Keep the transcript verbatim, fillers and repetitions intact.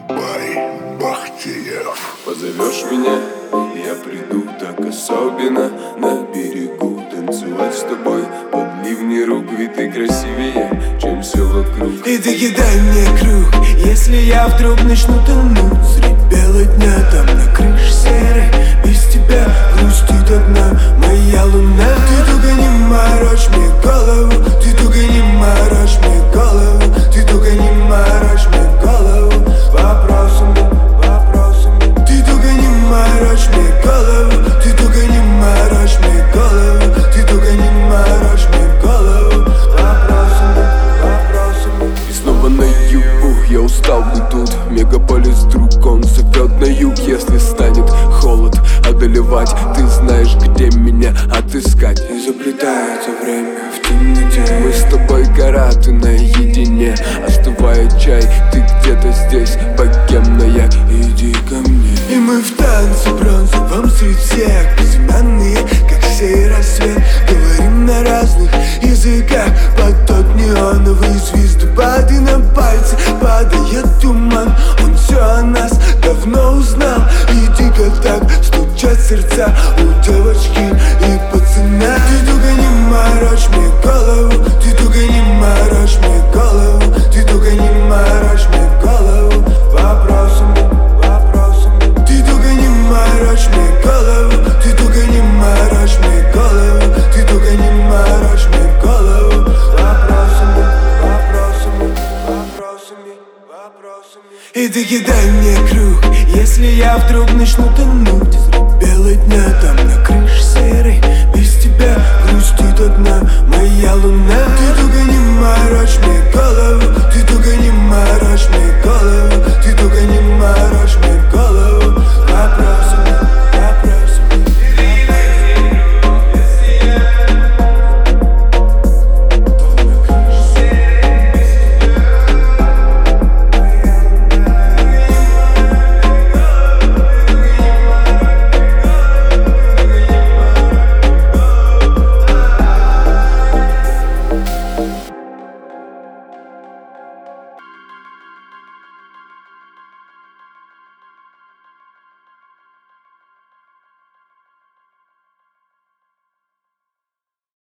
Бахтиев. Позовешь меня, я приду так особенно на берегу танцевать с тобой под ливни рук, ведь ты красивее, чем все вокруг. И ты кидай мне круг, если я вдруг начну тонуть средь бела дня, там на крыше серой без тебя грустит одна моя луна. Ты только не морочь мне голову, ты только не морочь мне голову, ты только не морочь мне голову вопросами, вопросами. Ты только не морочь мне голову, ты только не морочь мне голову, ты только не морочь мне голову вопросами, вопросами. И снова на югу, я устал быть тут. Мегаполис друг, он зовет на юг. Если станет холод одолевать, ты знаешь, где меня отыскать. И заплетается время в темноте. Мы с тобой гора, ты наедине. Остывает чай, ты где-то здесь, богемная, иди ко мне. И мы в танце бронзовом среди всех, безымянные, как сей рассвет. Говорим на разных языках под тот неоновый звездопад. И на пальцы падает туман, он все о нас давно узнал. И дико так стучат сердца у девочки и пацана. Ты только не морочь мне голову, ты только не морочь мне голову, ты только не морочь мне голову вопросами, вопросами. Ты только не морочь мне голову, ты только не морочь мне голову, ты только не морочь мне голову вопросами, вопросами, вопросами, вопросами. И ты кидай мне круг, если я вдруг начну тонуть средь бела дня, там на крыше серой без тебя грустит одна моя луна. Ты только не морочь